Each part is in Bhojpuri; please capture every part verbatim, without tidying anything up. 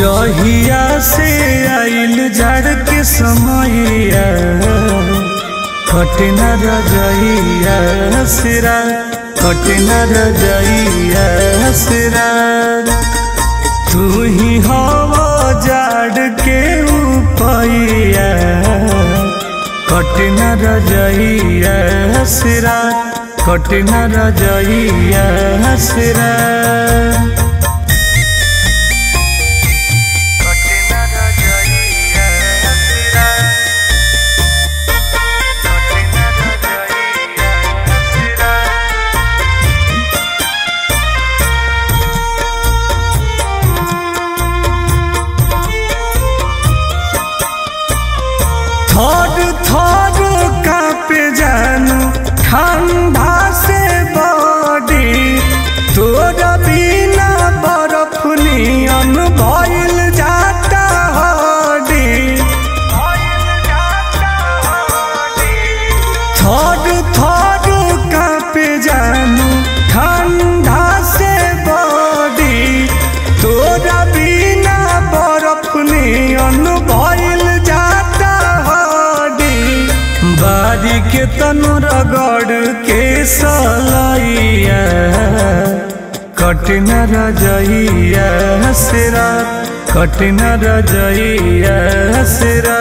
जहिया से आइल जड़ के समैया कटे न रजइया सिरा कटे न रजइया सिरा तू ही हवा जड़ के उपैया कटे न रजइया सिरा कटे न रजइया सिरा थोड़ थोड़ कांपे जानू ठंडा से बॉडी तोरा बिना बर्फ नियन भइल जाता हड्डी थोड़ थोड़ कांपे जानू ठंडा से बॉडी तोरा बिना बर्फ नियन भइल बारी के तनु रगड़ के सलैया कटे न रजइया सिरा कटे न रजइया सिरा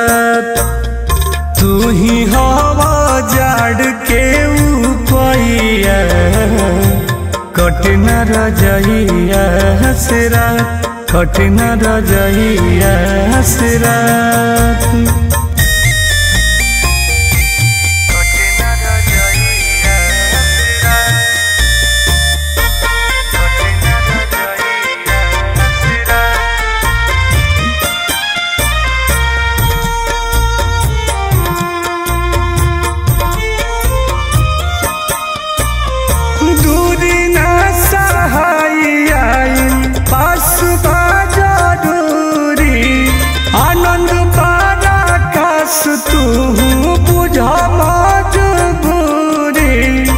तू ही हवा जड़ के उपैया कटे न रजइया सिरा कटे न रजइया सिरा तू बुझा मजबूरी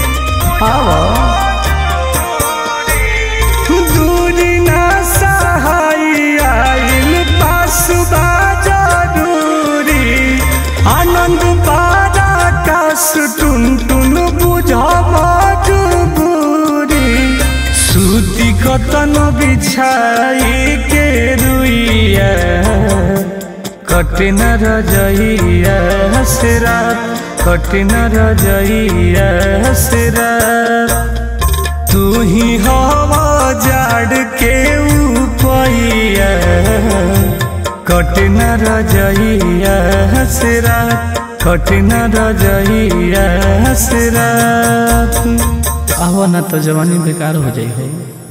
दूरी ना सहाय आइल पास जरूरी आनंद पारा काश टुन टुन बुझा मजबूरी सूती कतन बिछाई के रुइया कटे न रजइया सिरा कटे न रजइया सिरा तू ही हवा जड़ के उपैया कटे न रजइया सिरा कटे न रजइया सिरा। आवा ना तो जवानी बेकार हो जाई हो।